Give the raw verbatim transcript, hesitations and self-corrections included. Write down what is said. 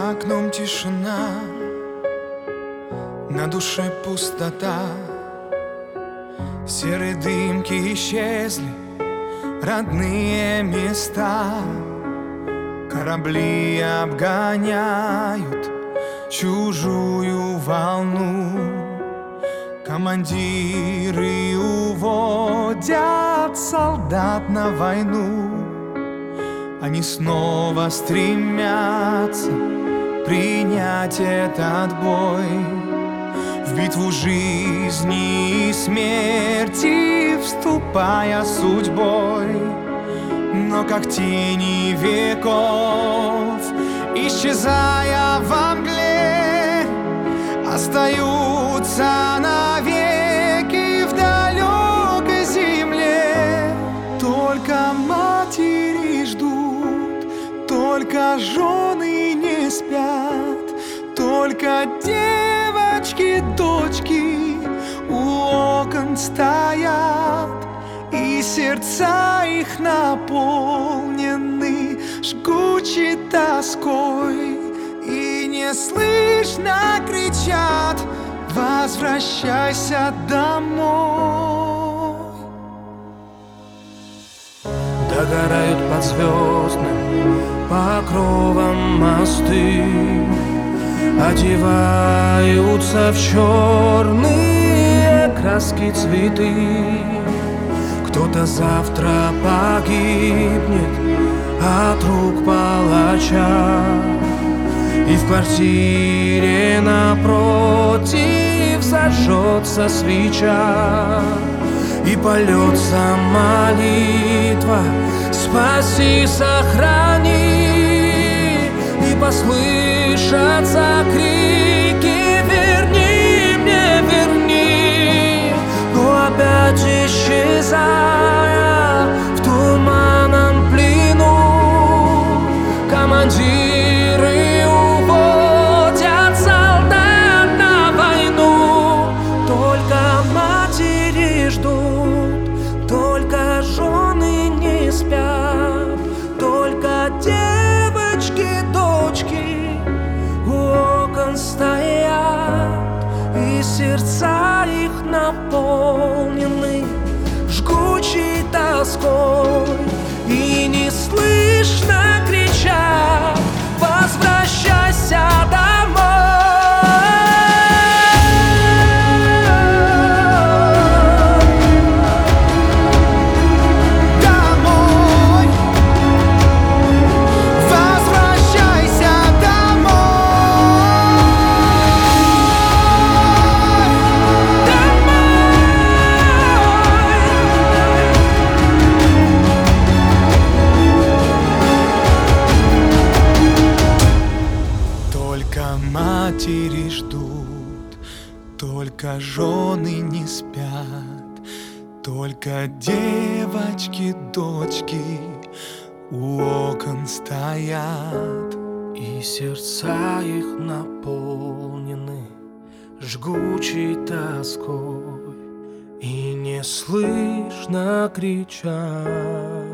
За окном тишина, на душе пустота. Серые дымки исчезли, родные места. Корабли обгоняют чужую волну. Командиры уводят солдат на войну. Они снова стремятся принять этот бой, в битву жизни и смерти вступая судьбой. Но как тени веков, исчезая во мгле, остаются навеки в далекой земле. Только матери ждут, только жены не спят, только девочки, дочки у окон стоят, и сердца их наполнены жгучей тоской, и не слышно кричат: возвращайся домой. Догорают под звездным покровом мосты, одеваются в черные краски цветы. Кто-то завтра погибнет от рук палача, и в квартире напротив зажжется свеча, и польется молитва: спаси, сохрани, и послышатся крики: верни мне, верни. Но опять исчезая в туманном плену, командиры уводят солдат на войну. Только матери ждут, только жены не спят, только девочки, дочки у окон стоят, и сердца их наполнены жгучей тоской, и не слышно кричат: возвращайся домой. Домой, возвращайся домой. Только матери ждут, только жены не спят, только девочки, дочки у окон стоят, И сердца их наполнены жгучей тоской, и не слышно кричат: